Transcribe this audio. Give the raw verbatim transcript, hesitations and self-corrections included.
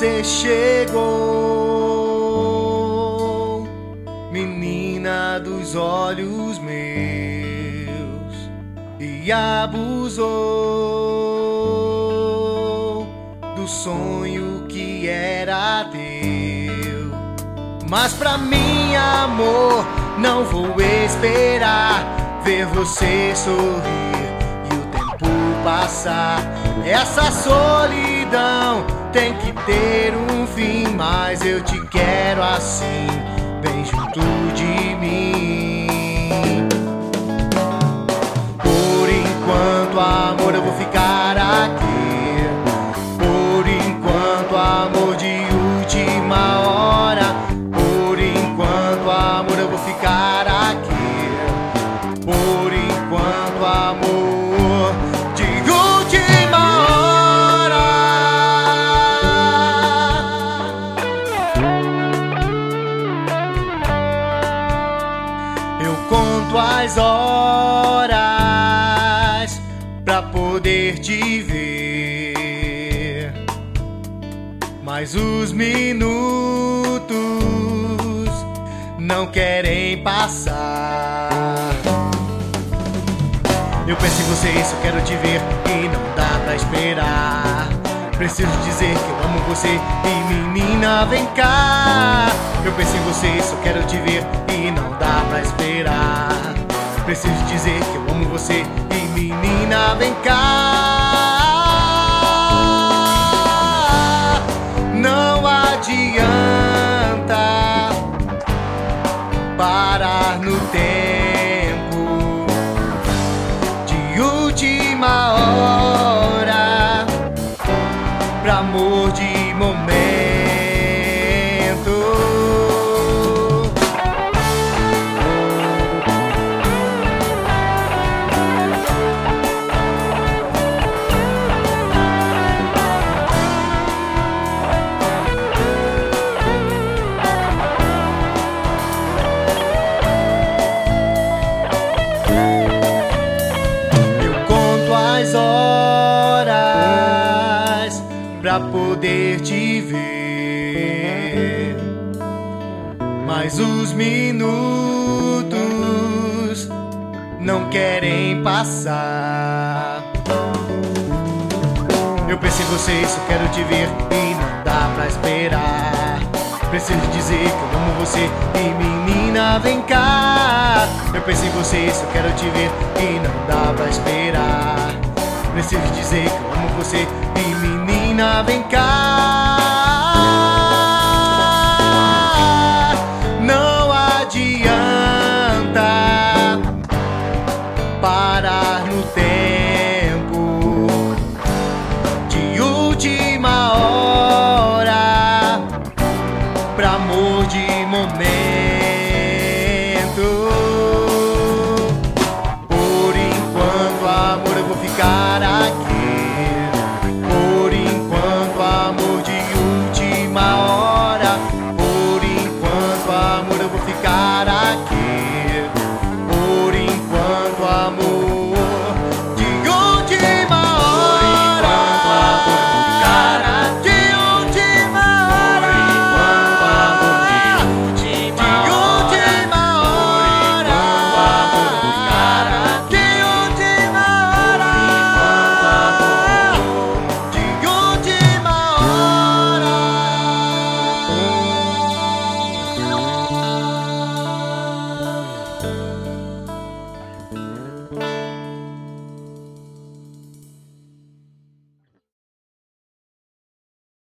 você chegou, menina dos olhos meus, e abusou do sonho que era teu. Mas pra mim, amor, não vou esperar ver você sorrir e o tempo passar. Essa solidão tem que ter um fim, mas eu te quero assim, bem junto de mim. Por enquanto, amor, eu vou ficar aqui. Por enquanto, amor de última hora. Por enquanto, amor, eu vou ficar aqui. Por enquanto, amor de última hora. Eu conto as horas pra poder te ver, mas os minutos não querem passar. Eu penso em você, só quero te ver e não dá pra esperar. Preciso dizer que eu amo você e menina, vem cá. Eu penso em você, só quero te ver e não dá pra esperar. Preciso dizer que eu amo você e menina, vem cá. Não adianta parar no tempo de última hora pra amor de momento. Horas pra poder te ver, mas os minutos não querem passar. Eu penso em você, só quero te ver e não dá pra esperar. Preciso dizer que eu amo você e menina, vem cá. Eu penso em você, só quero te ver e não dá pra esperar. Preciso dizer que eu amo você e menina, vem cá.